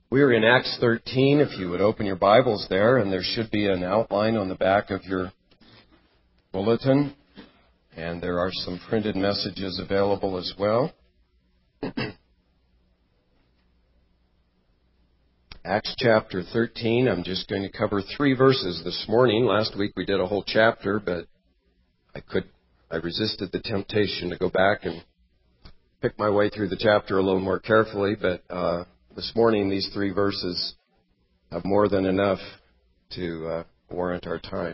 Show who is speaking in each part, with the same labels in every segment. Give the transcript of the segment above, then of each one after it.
Speaker 1: We're in Acts 13, if you would open your Bibles there, and there should be an outline on the back of your bulletin, and there are some printed messages available as well. Acts chapter 13, I'm just going to cover 3 verses this morning. Last week we did a whole chapter, but I resisted the temptation to go back and pick my way through the chapter a little more carefully, but this morning, these 3 verses have more than enough to warrant our time.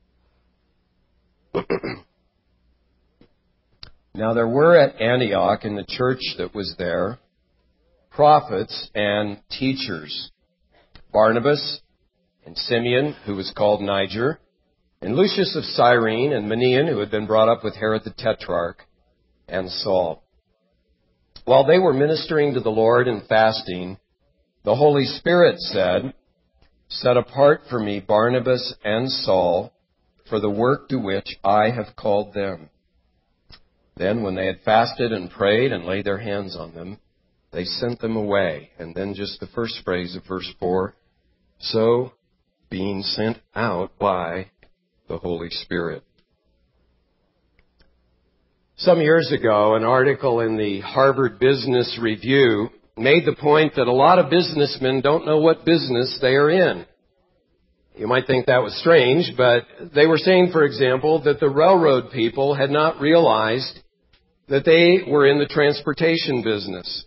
Speaker 1: Now, there were at Antioch, in the church that was there, prophets and teachers. Barnabas and Simeon, who was called Niger, and Lucius of Cyrene, and Manaen, who had been brought up with Herod the Tetrarch, and Saul. While they were ministering to the Lord and fasting, the Holy Spirit said, "Set apart for me Barnabas and Saul for the work to which I have called them." Then when they had fasted and prayed and laid their hands on them, they sent them away. And then just the first phrase of verse 4, "So being sent out by the Holy Spirit." Some years ago, an article in the Harvard Business Review made the point that a lot of businessmen don't know what business they are in. You might think that was strange, but they were saying, for example, that the railroad people had not realized that they were in the transportation business.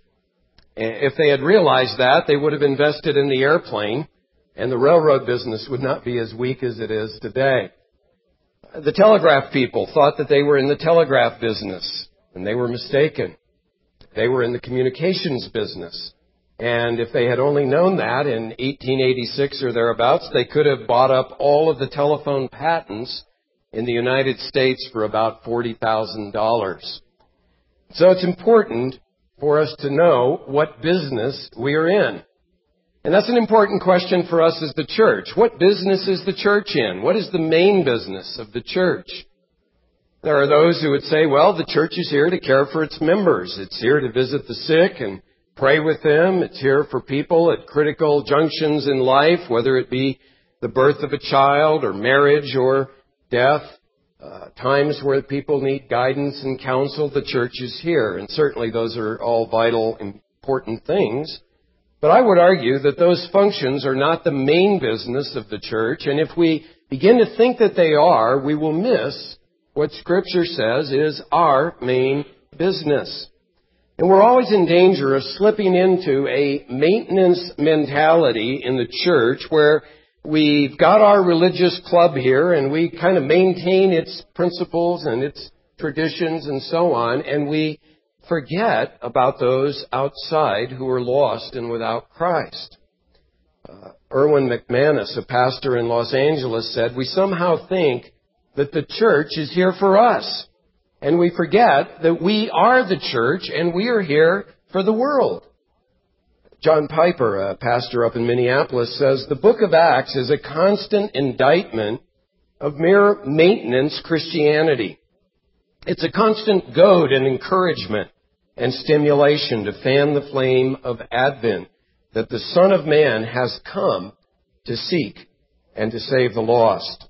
Speaker 1: If they had realized that, they would have invested in the airplane, and the railroad business would not be as weak as it is today. The telegraph people thought that they were in the telegraph business, and they were mistaken. They were in the communications business. And if they had only known that in 1886 or thereabouts, they could have bought up all of the telephone patents in the United States for about $40,000. So it's important for us to know what business we are in. And that's an important question for us as the church. What business is the church in? What is the main business of the church? There are those who would say, well, the church is here to care for its members. It's here to visit the sick and pray with them. It's here for people at critical junctions in life, whether it be the birth of a child or marriage or death, times where people need guidance and counsel. The church is here. And certainly those are all vital, important things. But I would argue that those functions are not the main business of the church. And if we begin to think that they are, we will miss what Scripture says is our main business. And we're always in danger of slipping into a maintenance mentality in the church where we've got our religious club here and we kind of maintain its principles and its traditions and so on, and we forget about those outside who are lost and without Christ. Erwin McManus, a pastor in Los Angeles, said, "We somehow think that the church is here for us, and we forget that we are the church and we are here for the world." John Piper, a pastor up in Minneapolis, says, "The book of Acts is a constant indictment of mere maintenance Christianity. It's a constant goad and encouragement and stimulation to fan the flame of Advent that the Son of Man has come to seek and to save the lost."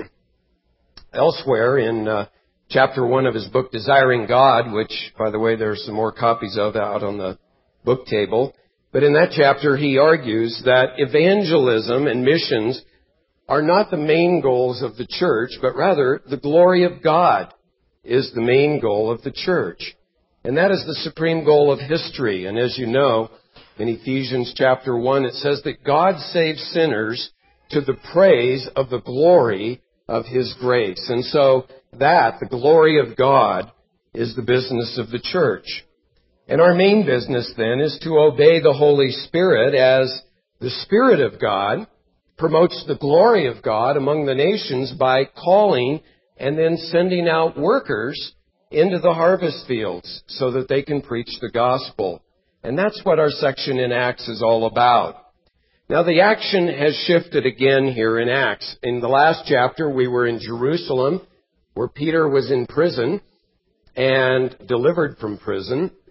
Speaker 1: Elsewhere in chapter 1 of his book, Desiring God, which, by the way, there are some more copies of out on the book table, but in that chapter he argues that evangelism and missions are not the main goals of the church, but rather the glory of God is the main goal of the church. And that is the supreme goal of history. And as you know, in Ephesians chapter 1, it says that God saves sinners to the praise of the glory of His grace. And so that, the glory of God, is the business of the church. And our main business then is to obey the Holy Spirit as the Spirit of God promotes the glory of God among the nations by calling and then sending out workers into the harvest fields so that they can preach the gospel. And that's what our section in Acts is all about. Now, the action has shifted again here in Acts. In the last chapter, we were in Jerusalem, where Peter was in prison and delivered from prison.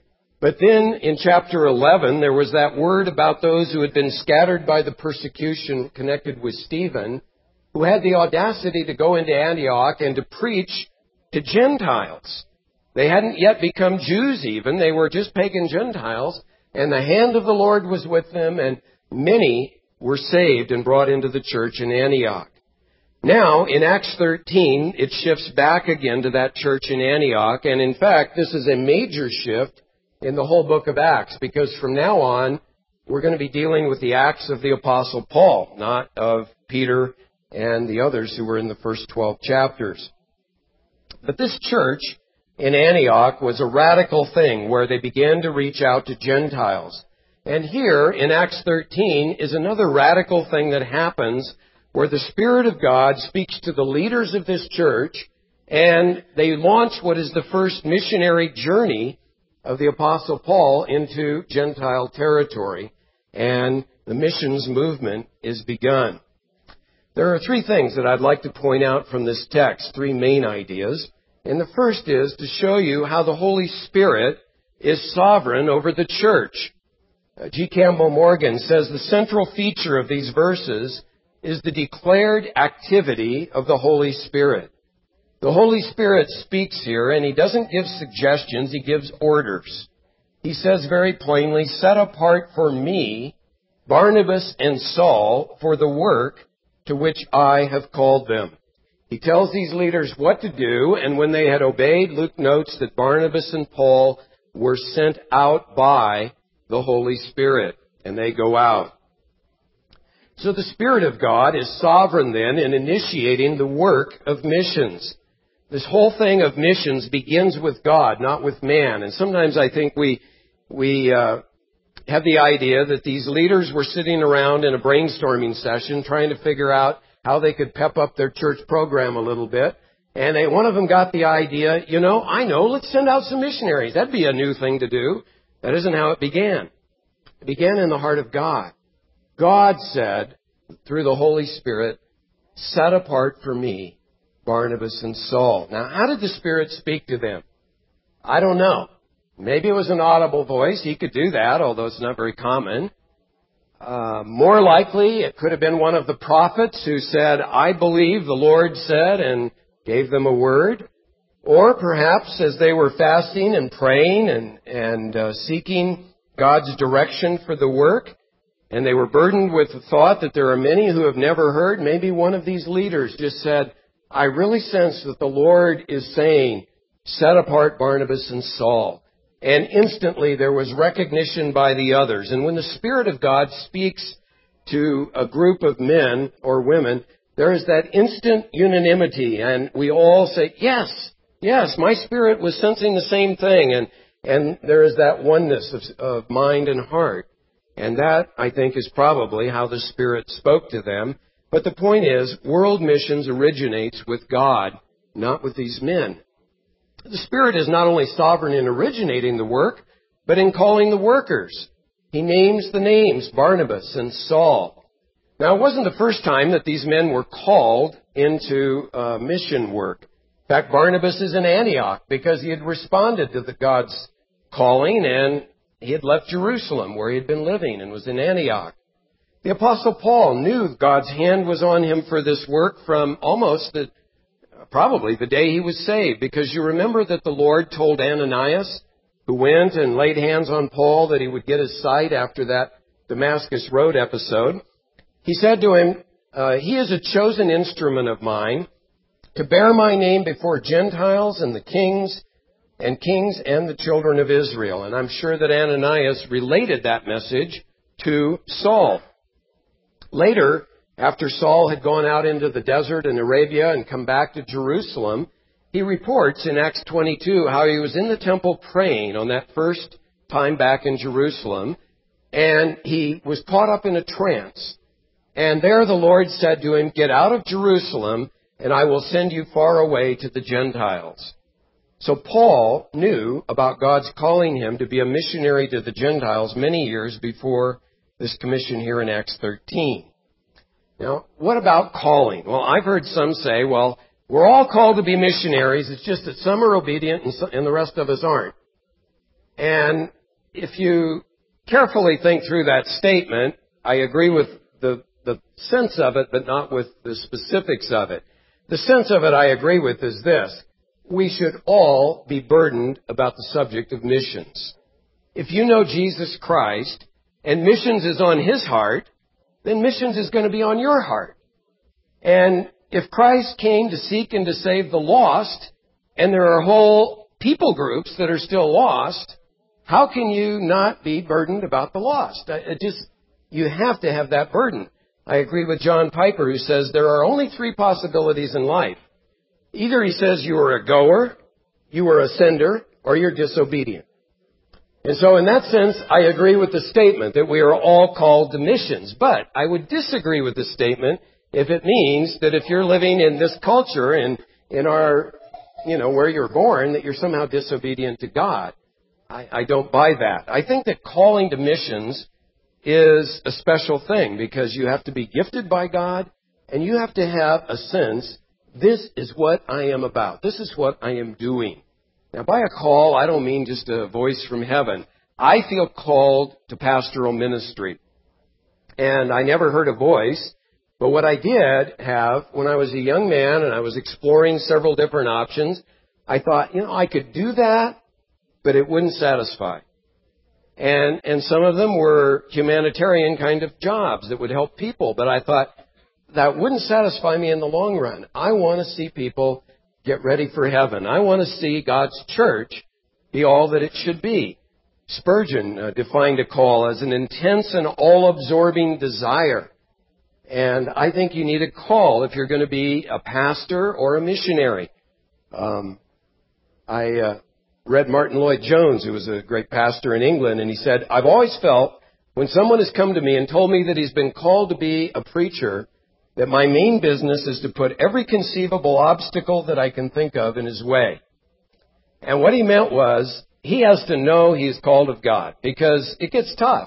Speaker 1: But then in chapter 11, there was that word about those who had been scattered by the persecution connected with Stephen, who had the audacity to go into Antioch and to preach to Gentiles. They hadn't yet become Jews even. They were just pagan Gentiles. And the hand of the Lord was with them, and many were saved and brought into the church in Antioch. Now, in Acts 13, it shifts back again to that church in Antioch. And in fact, this is a major shift in the whole book of Acts, because from now on, we're going to be dealing with the Acts of the Apostle Paul, not of Peter and the others who were in the first 12 chapters. But this church in Antioch was a radical thing where they began to reach out to Gentiles. And here in Acts 13 is another radical thing that happens where the Spirit of God speaks to the leaders of this church, and they launch what is the first missionary journey of the Apostle Paul into Gentile territory, and the missions movement is begun. There are three things that I'd like to point out from this text, three main ideas. And the first is to show you how the Holy Spirit is sovereign over the church. G. Campbell Morgan says the central feature of these verses is the declared activity of the Holy Spirit. The Holy Spirit speaks here, and He doesn't give suggestions, He gives orders. He says very plainly, "Set apart for me Barnabas and Saul for the work to which I have called them." He tells these leaders what to do, and when they had obeyed, Luke notes that Barnabas and Paul were sent out by the Holy Spirit, and they go out. So the Spirit of God is sovereign then in initiating the work of missions. This whole thing of missions begins with God, not with man. And sometimes I think we have the idea that these leaders were sitting around in a brainstorming session trying to figure out how they could pep up their church program a little bit. And one of them got the idea, let's send out some missionaries. That'd be a new thing to do. That isn't how it began. It began in the heart of God. God said, through the Holy Spirit, "Set apart for me Barnabas and Saul." Now, how did the Spirit speak to them? I don't know. Maybe it was an audible voice. He could do that, although it's not very common. More likely, it could have been one of the prophets who said, "I believe the Lord said," and gave them a word. Or perhaps as they were fasting and praying and seeking God's direction for the work, and they were burdened with the thought that there are many who have never heard, maybe one of these leaders just said, "I really sense that the Lord is saying, set apart Barnabas and Saul." And instantly there was recognition by the others. And when the Spirit of God speaks to a group of men or women, there is that instant unanimity. And we all say, yes, my spirit was sensing the same thing. And there is that oneness of mind and heart. And that, I think, is probably how the Spirit spoke to them. But the point is, world missions originates with God, not with these men. The Spirit is not only sovereign in originating the work, but in calling the workers. He names the names, Barnabas and Saul. Now, it wasn't the first time that these men were called into mission work. In fact, Barnabas is in Antioch because he had responded to God's calling, and he had left Jerusalem, where he had been living, and was in Antioch. The Apostle Paul knew God's hand was on him for this work from almost probably the day he was saved, because you remember that the Lord told Ananias, who went and laid hands on Paul, that he would get his sight after that Damascus Road episode. He said to him, "He is a chosen instrument of mine to bear my name before Gentiles and the kings and the children of Israel." And I'm sure that Ananias related that message to Saul. Later, after Saul had gone out into the desert in Arabia and come back to Jerusalem, he reports in Acts 22 how he was in the temple praying on that first time back in Jerusalem, and he was caught up in a trance. And there the Lord said to him, "Get out of Jerusalem, and I will send you far away to the Gentiles." So Paul knew about God's calling him to be a missionary to the Gentiles many years before this commission here in Acts 13. Now, what about calling? Well, I've heard some say, well, we're all called to be missionaries. It's just that some are obedient and the rest of us aren't. And if you carefully think through that statement, I agree with the sense of it, but not with the specifics of it. The sense of it I agree with is this. We should all be burdened about the subject of missions. If you know Jesus Christ and missions is on His heart, then missions is going to be on your heart. And if Christ came to seek and to save the lost, and there are whole people groups that are still lost, how can you not be burdened about the lost? You have to have that burden. I agree with John Piper, who says there are only three possibilities in life. Either he says you are a goer, you are a sender, or you're disobedient. And so in that sense, I agree with the statement that we are all called to missions. But I would disagree with the statement if it means that if you're living in this culture and in our, where you're born, that you're somehow disobedient to God. I don't buy that. I think that calling to missions is a special thing because you have to be gifted by God and you have to have a sense, this is what I am about. This is what I am doing. Now, by a call, I don't mean just a voice from heaven. I feel called to pastoral ministry. And I never heard a voice, but what I did have, when I was a young man and I was exploring several different options, I thought, I could do that, but it wouldn't satisfy. And some of them were humanitarian kind of jobs that would help people, but I thought, that wouldn't satisfy me in the long run. I want to see people get ready for heaven. I want to see God's church be all that it should be. Spurgeon defined a call as an intense and all-absorbing desire. And I think you need a call if you're going to be a pastor or a missionary. I read Martin Lloyd-Jones, who was a great pastor in England, and he said, I've always felt when someone has come to me and told me that he's been called to be a preacher, that my main business is to put every conceivable obstacle that I can think of in his way. And what he meant was, he has to know he's called of God, because it gets tough.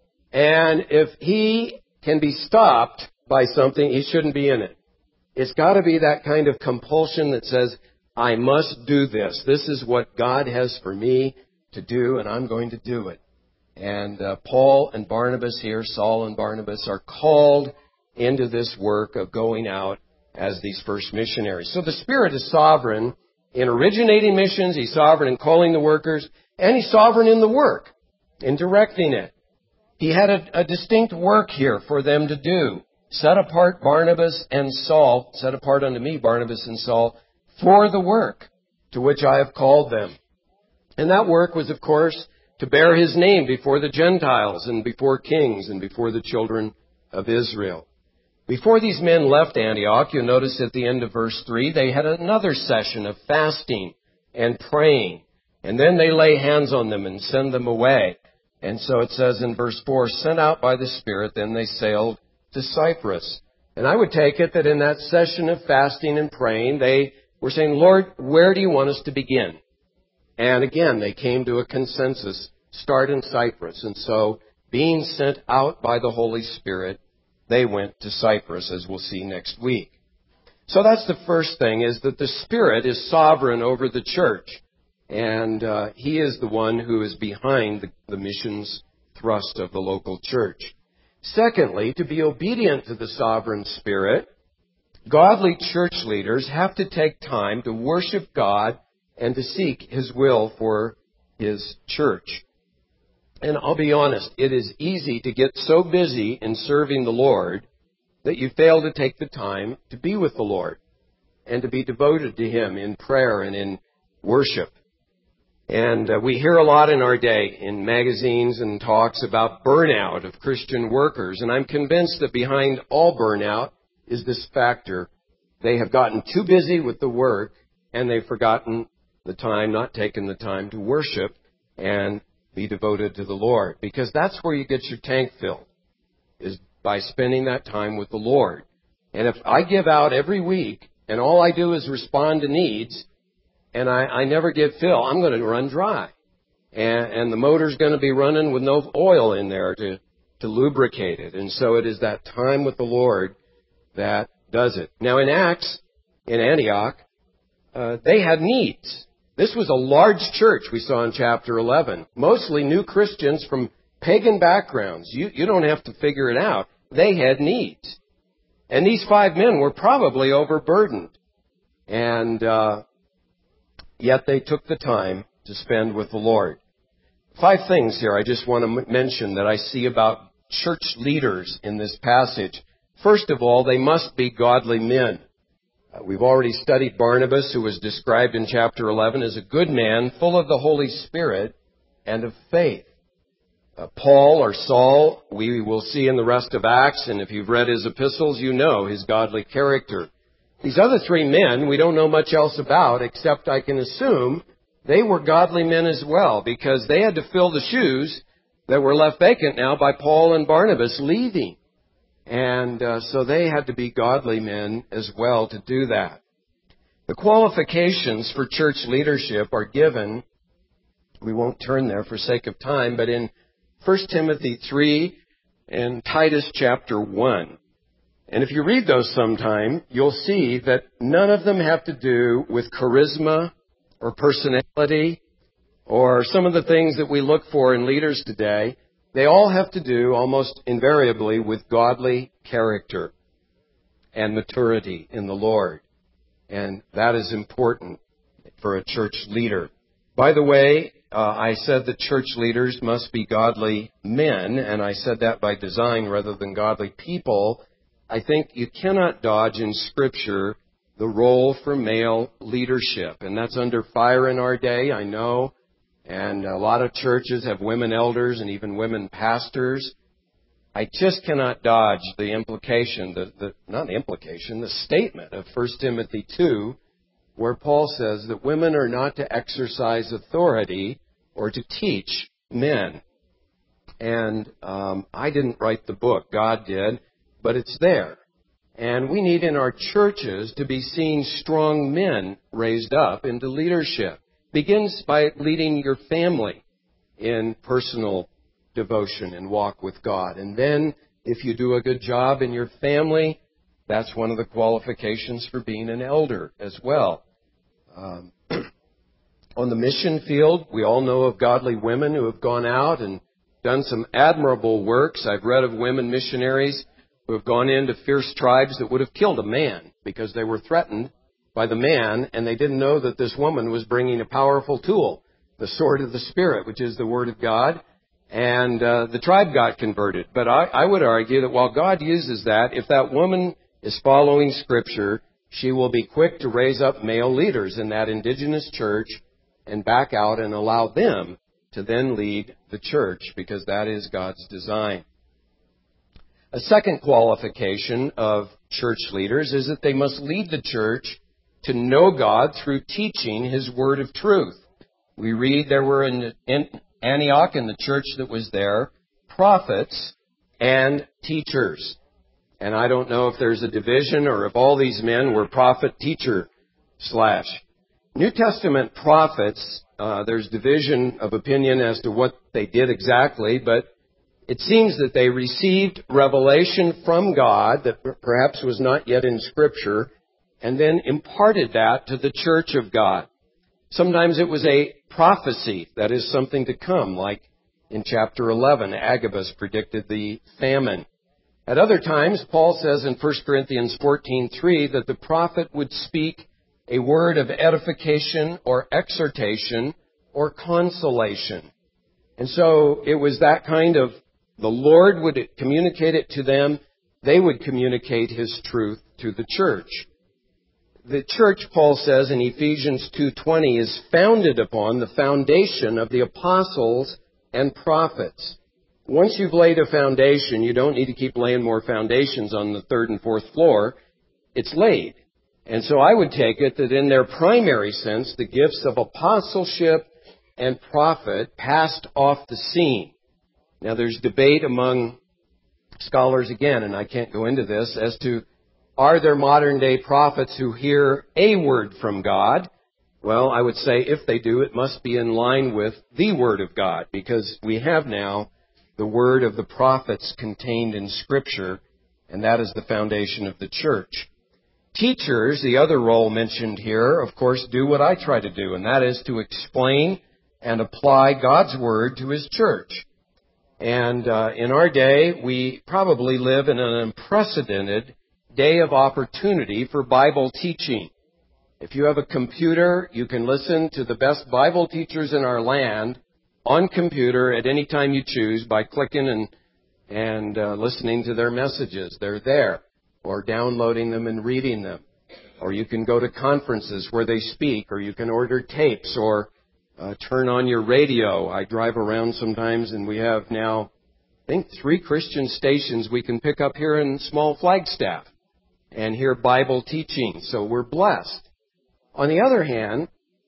Speaker 1: And if he can be stopped by something, he shouldn't be in it. It's got to be that kind of compulsion that says, I must do this. This is what God has for me to do, and I'm going to do it. And Paul and Barnabas here, Saul and Barnabas, are called into this work of going out as these first missionaries. So the Spirit is sovereign in originating missions, He's sovereign in calling the workers, and He's sovereign in the work, in directing it. He had a distinct work here for them to do. Set apart Barnabas and Saul, set apart unto me Barnabas and Saul, for the work to which I have called them. And that work was, of course, to bear His name before the Gentiles and before kings and before the children of Israel. Before these men left Antioch, you'll notice at the end of verse 3, they had another session of fasting and praying. And then they lay hands on them and send them away. And so it says in verse 4, sent out by the Spirit, then they sailed to Cyprus. And I would take it that in that session of fasting and praying, they were saying, Lord, where do you want us to begin? And again, they came to a consensus, start in Cyprus. And so, being sent out by the Holy Spirit, they went to Cyprus, as we'll see next week. So that's the first thing, is that the Spirit is sovereign over the church. And He is the one who is behind the missions thrust of the local church. Secondly, to be obedient to the sovereign Spirit, godly church leaders have to take time to worship God and to seek His will for His church. And I'll be honest, it is easy to get so busy in serving the Lord that you fail to take the time to be with the Lord and to be devoted to Him in prayer and in worship. And we hear a lot in our day in magazines and talks about burnout of Christian workers. And I'm convinced that behind all burnout is this factor. They have gotten too busy with the work and they've forgotten the time, not taken the time to worship and be devoted to the Lord. Because that's where you get your tank filled, is by spending that time with the Lord. And if I give out every week and all I do is respond to needs and I never get filled, I'm going to run dry. And the motor's going to be running with no oil in there to lubricate it. And so it is that time with the Lord that does it. Now in Acts, in Antioch, they had needs. This was a large church we saw in chapter 11. Mostly new Christians from pagan backgrounds. You don't have to figure it out. They had needs. And these 5 men were probably overburdened. And yet they took the time to spend with the Lord. 5 things here I just want to mention that I see about church leaders in this passage. First of all, they must be godly men. We've already studied Barnabas, who was described in chapter 11 as a good man, full of the Holy Spirit and of faith. Paul, or Saul, we will see in the rest of Acts, and if you've read his epistles, you know his godly character. These other 3 men we don't know much else about, except I can assume they were godly men as well, because they had to fill the shoes that were left vacant now by Paul and Barnabas leaving. And so they had to be godly men as well to do that. The qualifications for church leadership are given, we won't turn there for sake of time, but in 1 Timothy 3 and Titus chapter 1. And if you read those sometime, you'll see that none of them have to do with charisma or personality or some of the things that we look for in leaders today. They all have to do almost invariably with godly character and maturity in the Lord. And that is important for a church leader. By the way, I said that church leaders must be godly men, and I said that by design rather than godly people. I think you cannot dodge in Scripture the role for male leadership, and that's under fire in our day, I know. And a lot of churches have women elders and even women pastors. I just cannot dodge the implication, the statement of 1 Timothy 2, where Paul says that women are not to exercise authority or to teach men. And I didn't write the book, God did, but it's there. And we need in our churches to be seeing strong men raised up into leadership. Begins by leading your family in personal devotion and walk with God. And then, if you do a good job in your family, that's one of the qualifications for being an elder as well. On the mission field, we all know of godly women who have gone out and done some admirable works. I've read of women missionaries who have gone into fierce tribes that would have killed a man because they were threatened by the man, and they didn't know that this woman was bringing a powerful tool, the sword of the Spirit, which is the Word of God, and the tribe got converted. But I would argue that while God uses that, if that woman is following Scripture, she will be quick to raise up male leaders in that indigenous church and back out and allow them to then lead the church, because that is God's design. A second qualification of church leaders is that they must lead the church to know God through teaching His word of truth. We read there were in Antioch, in the church that was there, prophets and teachers. And I don't know if there's a division or if all these men were prophet-teacher / New Testament prophets. There's division of opinion as to what they did exactly, but it seems that they received revelation from God that perhaps was not yet in Scripture, and then imparted that to the church of God. Sometimes it was a prophecy, that is something to come, like in chapter 11, Agabus predicted the famine. At other times, Paul says in 1 Corinthians 14:3 that the prophet would speak a word of edification or exhortation or consolation. And so it was that kind of, the Lord would communicate it to them, they would communicate His truth to the church. The church, Paul says in Ephesians 2:20, is founded upon the foundation of the apostles and prophets. Once you've laid a foundation, you don't need to keep laying more foundations on the 3rd and 4th floor. It's laid. And so I would take it that in their primary sense, the gifts of apostleship and prophet passed off the scene. Now there's debate among scholars again, and I can't go into this, as to are there modern day prophets who hear a word from God? Well, I would say if they do, it must be in line with the Word of God, because we have now the word of the prophets contained in Scripture, and that is the foundation of the church. Teachers, the other role mentioned here, of course, do what I try to do, and that is to explain and apply God's Word to His church. And in our day, we probably live in an unprecedented day of opportunity for Bible teaching. If you have a computer, you can listen to the best Bible teachers in our land on computer at any time you choose by clicking and listening to their messages. They're there. Or downloading them and reading them. Or you can go to conferences where they speak, or you can order tapes, or turn on your radio. I drive around sometimes, and we have now, I think, 3 Christian stations we can pick up here in small Flagstaff and hear Bible teaching. So we're blessed. On the other hand,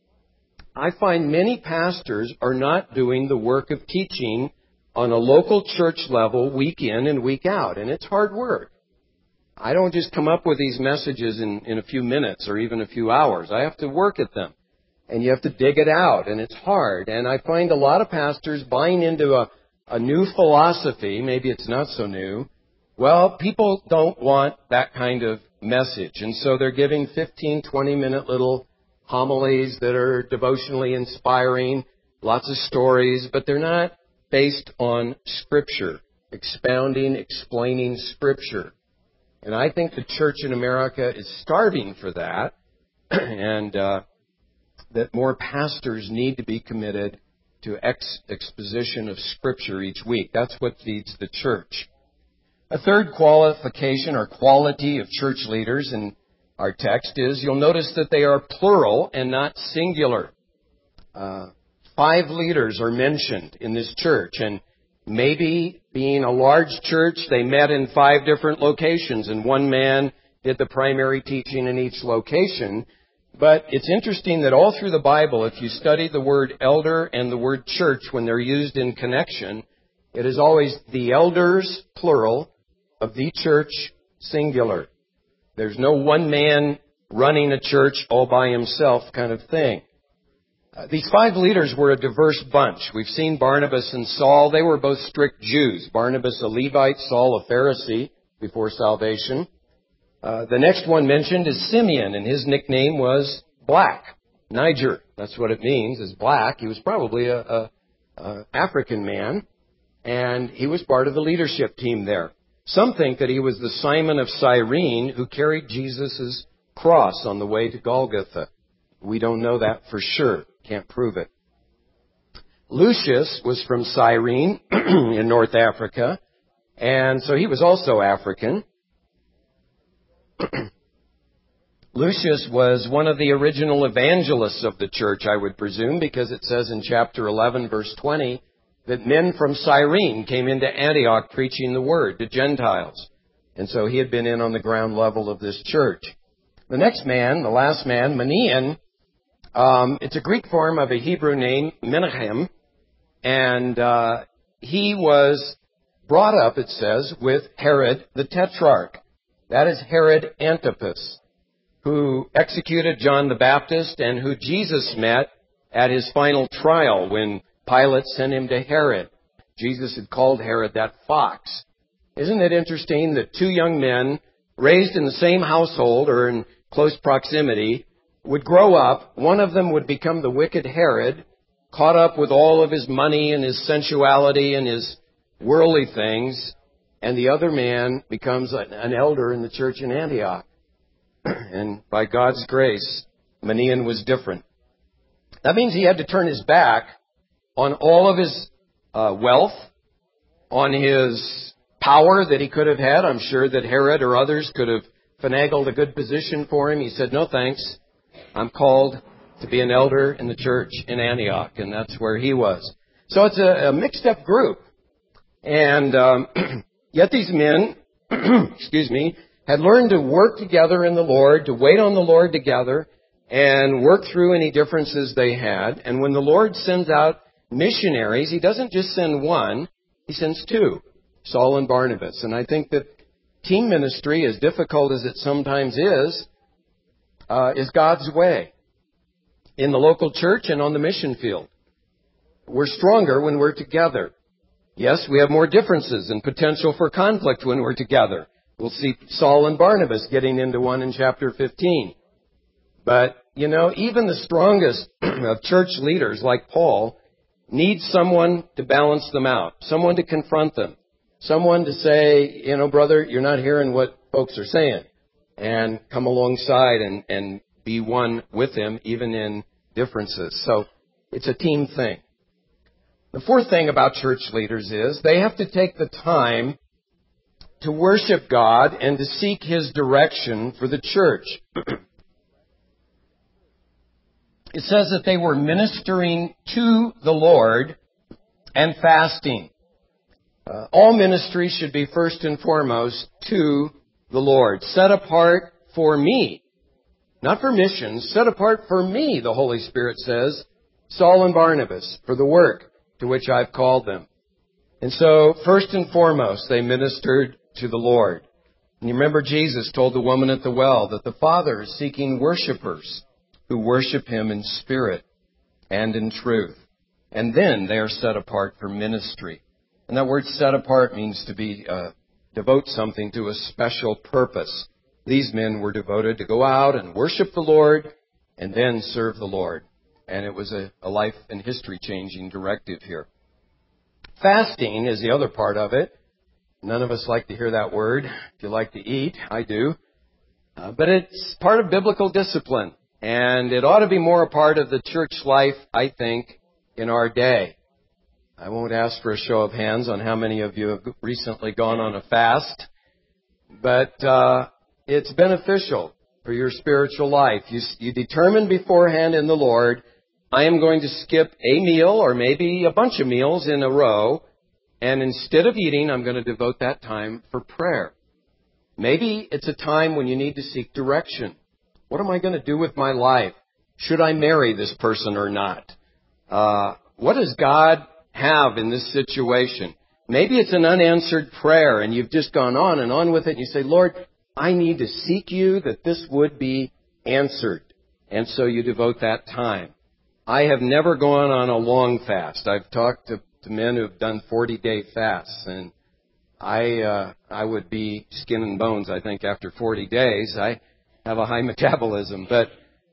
Speaker 1: I find many pastors are not doing the work of teaching on a local church level week in and week out, and it's hard work. I don't just come up with these messages in a few minutes or even a few hours. I have to work at them. And you have to dig it out, and it's hard. And I find a lot of pastors buying into a new philosophy. Maybe it's not so new. Well, people don't want that kind of message. And so they're giving 15, 20-minute little homilies that are devotionally inspiring, lots of stories, but they're not based on Scripture, expounding, explaining Scripture. And I think the church in America is starving for that, and that more pastors need to be committed to exposition of Scripture each week. That's what feeds the church. A third qualification or quality of church leaders in our text is, you'll notice that they are plural and not singular. 5 leaders are mentioned in this church, and maybe being a large church, they met in 5 different locations, and one man did the primary teaching in each location. But it's interesting that all through the Bible, if you study the word elder and the word church when they're used in connection, it is always the elders, plural, of the church, singular. There's no one man running a church all by himself kind of thing. These 5 leaders were a diverse bunch. We've seen Barnabas and Saul. They were both strict Jews. Barnabas a Levite, Saul a Pharisee before salvation. The next one mentioned is Simeon, and his nickname was Black. Niger, that's what it means, is black. He was probably a African man, and he was part of the leadership team there. Some think that he was the Simon of Cyrene who carried Jesus' cross on the way to Golgotha. We don't know that for sure. Can't prove it. Lucius was from Cyrene in North Africa, and so he was also African. Lucius was one of the original evangelists of the church, I would presume, because it says in chapter 11, verse 20, that men from Cyrene came into Antioch preaching the word to Gentiles. And so he had been in on the ground level of this church. The next man, the last man, Manaen, it's a Greek form of a Hebrew name, Menahem, and he was brought up, it says, with Herod the Tetrarch. That is Herod Antipas, who executed John the Baptist and who Jesus met at his final trial when Pilate sent him to Herod. Jesus had called Herod that fox. Isn't it interesting that 2 young men raised in the same household or in close proximity would grow up, one of them would become the wicked Herod, caught up with all of his money and his sensuality and his worldly things, and the other man becomes an elder in the church in Antioch. And by God's grace, Manaen was different. That means he had to turn his back on all of his wealth, on his power that he could have had. I'm sure that Herod or others could have finagled a good position for him. He said, no thanks. I'm called to be an elder in the church in Antioch, and that's where he was. So it's a mixed-up group. And yet these men, had learned to work together in the Lord, to wait on the Lord together, and work through any differences they had. And when the Lord sends out missionaries, He doesn't just send one, He sends 2, Saul and Barnabas. And I think that team ministry, as difficult as it sometimes is God's way in the local church and on the mission field. We're stronger when we're together. Yes, we have more differences and potential for conflict when we're together. We'll see Saul and Barnabas getting into one in chapter 15. But, even the strongest of church leaders like Paul need someone to balance them out, someone to confront them, someone to say, brother, you're not hearing what folks are saying, and come alongside and be one with them, even in differences. So it's a team thing. The fourth thing about church leaders is they have to take the time to worship God and to seek His direction for the church. It says that they were ministering to the Lord and fasting. All ministry should be first and foremost to the Lord. Set apart for me. Not for missions. Set apart for me, the Holy Spirit says, Saul and Barnabas, for the work to which I've called them. And so, first and foremost, they ministered to the Lord. And you remember Jesus told the woman at the well that the Father is seeking worshipers who worship Him in spirit and in truth. And then they are set apart for ministry. And that word set apart means to be, devote something to a special purpose. These men were devoted to go out and worship the Lord and then serve the Lord. And it was a life and history changing directive here. Fasting is the other part of it. None of us like to hear that word. If you like to eat, I do. But it's part of biblical discipline. And it ought to be more a part of the church life, I think, in our day. I won't ask for a show of hands on how many of you have recently gone on a fast. But it's beneficial for your spiritual life. You determine beforehand in the Lord, I am going to skip a meal or maybe a bunch of meals in a row. And instead of eating, I'm going to devote that time for prayer. Maybe it's a time when you need to seek direction. What am I going to do with my life? Should I marry this person or not? What does God have in this situation? Maybe it's an unanswered prayer and you've just gone on and on with it and you say, Lord, I need to seek you that this would be answered. And so you devote that time. I have never gone on a long fast. I've talked to men who've done 40-day fasts, and I would be skin and bones, I think, after 40 days. I have a high metabolism, but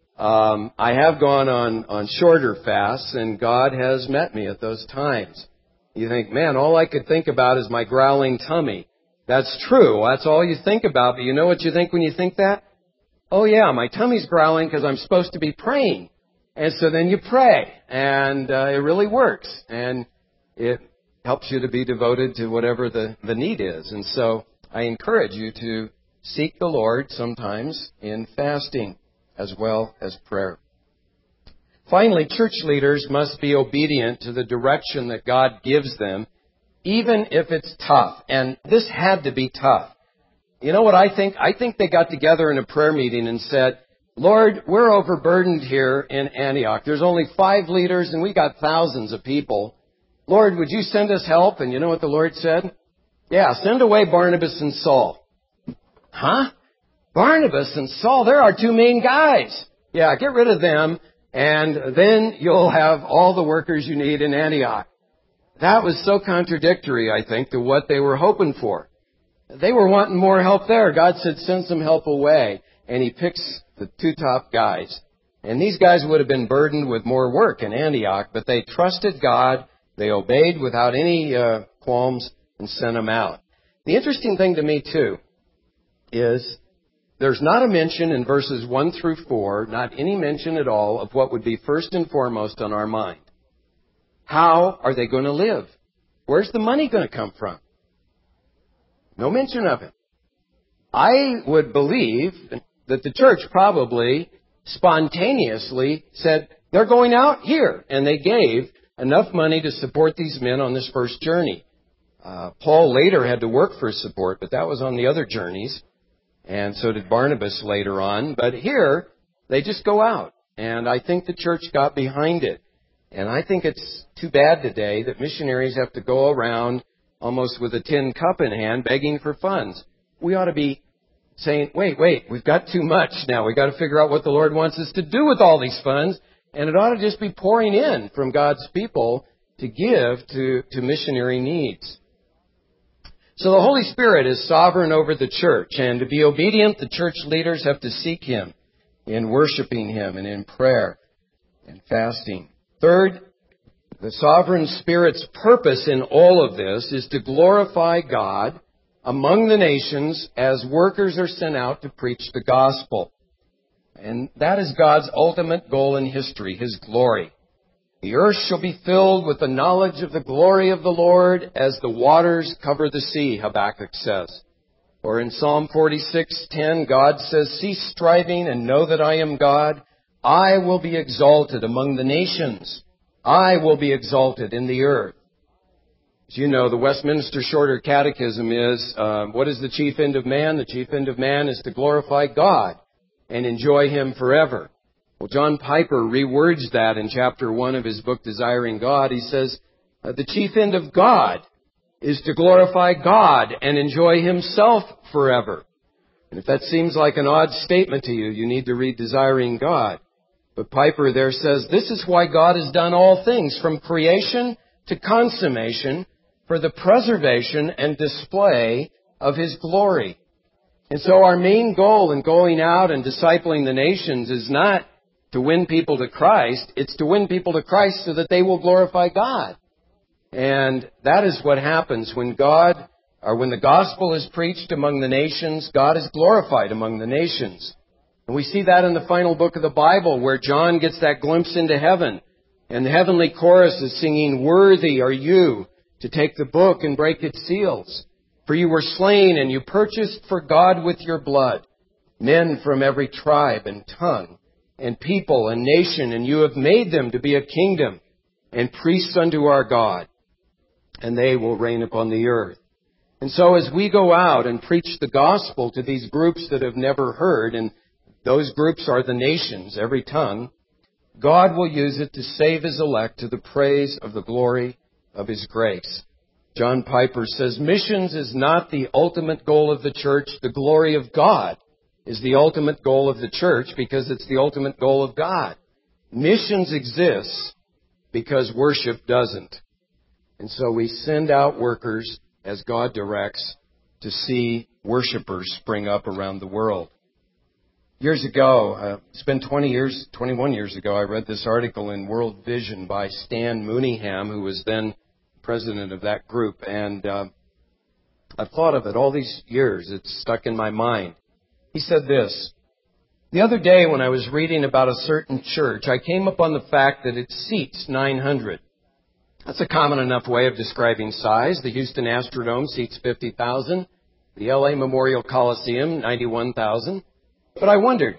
Speaker 1: I have gone on shorter fasts, and God has met me at those times. You think, man, all I could think about is my growling tummy. That's true. That's all you think about, but you know what you think when you think that? Oh, yeah, my tummy's growling because I'm supposed to be praying. And so then you pray, and it really works, and it helps you to be devoted to whatever the need is. And so I encourage you to seek the Lord sometimes in fasting as well as prayer. Finally, church leaders must be obedient to the direction that God gives them, even if it's tough. And this had to be tough. You know what I think? I think they got together in a prayer meeting and said, Lord, we're overburdened here in Antioch. There's only 5 leaders and we got thousands of people. Lord, would you send us help? And you know what the Lord said? Yeah, send away Barnabas and Saul. Huh? Barnabas and Saul, they're our 2 main guys. Yeah, get rid of them and then you'll have all the workers you need in Antioch. That was so contradictory, I think, to what they were hoping for. They were wanting more help there. God said, send some help away. And He picks the 2 top guys. And these guys would have been burdened with more work in Antioch, but they trusted God. They obeyed without any qualms and sent them out. The interesting thing to me, too, is there's not a mention in verses 1 through 4, not any mention at all of what would be first and foremost on our mind. How are they going to live? Where's the money going to come from? No mention of it. I would believe that the church probably spontaneously said, they're going out here. And they gave enough money to support these men on this first journey. Paul later had to work for support, but that was on the other journeys. And so did Barnabas later on. But here, they just go out. And I think the church got behind it. And I think it's too bad today that missionaries have to go around almost with a tin cup in hand begging for funds. We ought to be saying, wait, we've got too much now. We've got to figure out what the Lord wants us to do with all these funds. And it ought to just be pouring in from God's people to give to missionary needs. So the Holy Spirit is sovereign over the church, and to be obedient, the church leaders have to seek Him in worshiping Him and in prayer and fasting. Third, the sovereign Spirit's purpose in all of this is to glorify God among the nations as workers are sent out to preach the gospel. And that is God's ultimate goal in history, His glory. The earth shall be filled with the knowledge of the glory of the Lord as the waters cover the sea, Habakkuk says. Or in Psalm 46:10, God says, "Cease striving and know that I am God. I will be exalted among the nations. I will be exalted in the earth." As you know, the Westminster Shorter Catechism is, what is the chief end of man? The chief end of man is to glorify God and enjoy Him forever. Well, John Piper rewords that in chapter 1 of his book, Desiring God. He says, the chief end of God is to glorify God and enjoy Himself forever. And if that seems like an odd statement to you, you need to read Desiring God. But Piper there says, this is why God has done all things from creation to consummation for the preservation and display of His glory. And so our main goal in going out and discipling the nations is not to win people to Christ. It's to win people to Christ so that they will glorify God. And that is what happens when when the gospel is preached among the nations, God is glorified among the nations. And we see that in the final book of the Bible where John gets that glimpse into heaven. And the heavenly chorus is singing, "Worthy are you to take the book and break its seals. For you were slain and you purchased for God with your blood men from every tribe and tongue and people and nation, and you have made them to be a kingdom and priests unto our God, and they will reign upon the earth." And so as we go out and preach the gospel to these groups that have never heard, and those groups are the nations, every tongue, God will use it to save His elect to the praise of the glory of His grace. John Piper says, missions is not the ultimate goal of the church. The glory of God is the ultimate goal of the church because it's the ultimate goal of God. Missions exists because worship doesn't. And so we send out workers as God directs to see worshipers spring up around the world. Years ago, it's been 21 years ago, I read this article in World Vision by Stan Mooneyham, who was then president of that group. And I've thought of it all these years. It's stuck in my mind. He said this: the other day when I was reading about a certain church, I came upon the fact that it seats 900. That's a common enough way of describing size. The Houston Astrodome seats 50,000. The LA Memorial Coliseum, 91,000. But I wondered,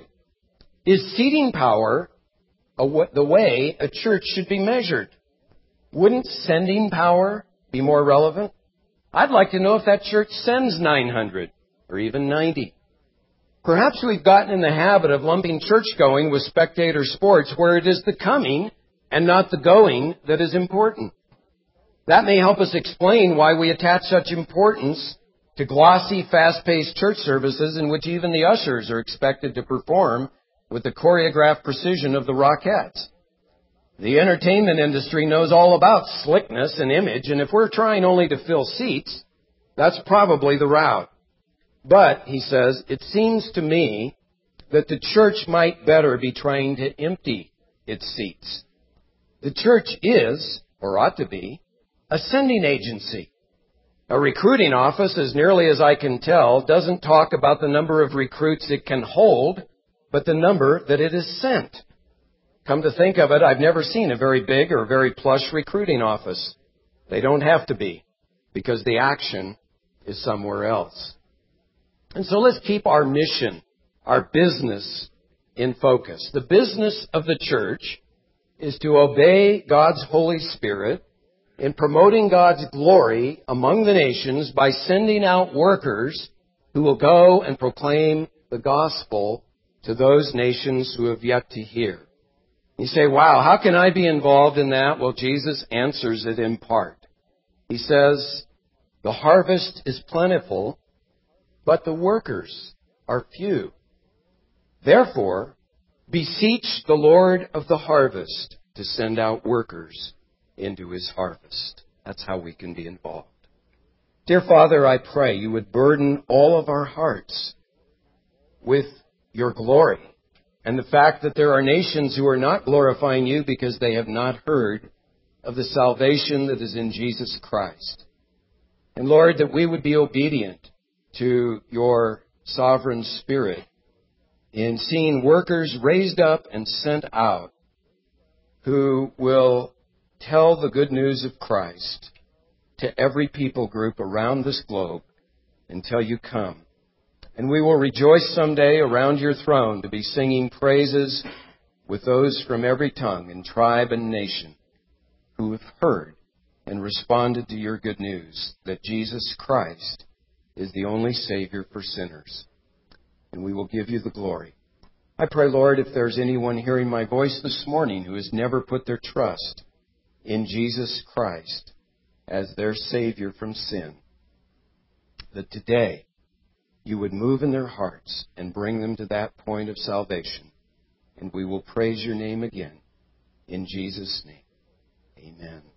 Speaker 1: is seating power the way a church should be measured? Wouldn't sending power be more relevant? I'd like to know if that church sends 900 or even 90. Perhaps we've gotten in the habit of lumping church-going with spectator sports where it is the coming and not the going that is important. That may help us explain why we attach such importance to glossy, fast-paced church services in which even the ushers are expected to perform with the choreographed precision of the Rockettes. The entertainment industry knows all about slickness and image, and if we're trying only to fill seats, that's probably the route. But, he says, it seems to me that the church might better be trying to empty its seats. The church is, or ought to be, a sending agency. A recruiting office, as nearly as I can tell, doesn't talk about the number of recruits it can hold, but the number that it has sent. Come to think of it, I've never seen a very big or very plush recruiting office. They don't have to be, because the action is somewhere else. And so let's keep our mission, our business, in focus. The business of the church is to obey God's Holy Spirit in promoting God's glory among the nations by sending out workers who will go and proclaim the gospel to those nations who have yet to hear. You say, wow, how can I be involved in that? Well, Jesus answers it in part. He says, the harvest is plentiful, but the workers are few. Therefore, beseech the Lord of the harvest to send out workers into His harvest. That's how we can be involved. Dear Father, I pray you would burden all of our hearts with your glory and the fact that there are nations who are not glorifying you because they have not heard of the salvation that is in Jesus Christ. And Lord, that we would be obedient to your sovereign Spirit in seeing workers raised up and sent out who will tell the good news of Christ to every people group around this globe until you come. And we will rejoice someday around your throne to be singing praises with those from every tongue and tribe and nation who have heard and responded to your good news that Jesus Christ is the only Savior for sinners. And we will give you the glory. I pray, Lord, if there's anyone hearing my voice this morning who has never put their trust in Jesus Christ as their Savior from sin, that today you would move in their hearts and bring them to that point of salvation. And we will praise your name again. In Jesus' name, amen.